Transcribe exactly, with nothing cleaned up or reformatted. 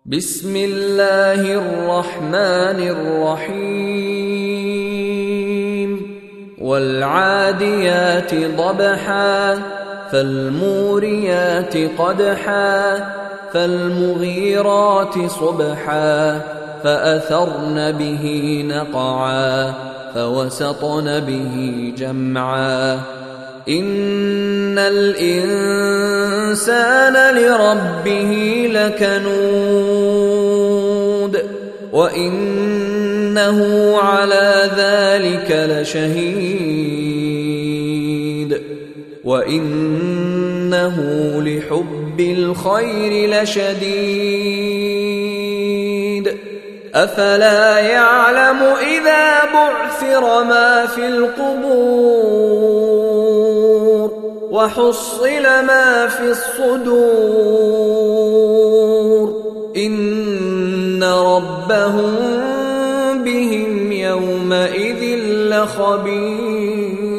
بسم الله الرحمن الرحيم والعاديات ضبحا فالموريات قدحا فالمغيرات صبحا فأثرن به نقعا فوسطن به جمعا إن الإنسان لربه لكنود وإنه على ذلك لشهيد وإنه لحب الخير لشديد أفلا يعلم إذا بعثر ما في القبور وحصل ما في الصدور إن ربهم بهم يومئذ لخبير.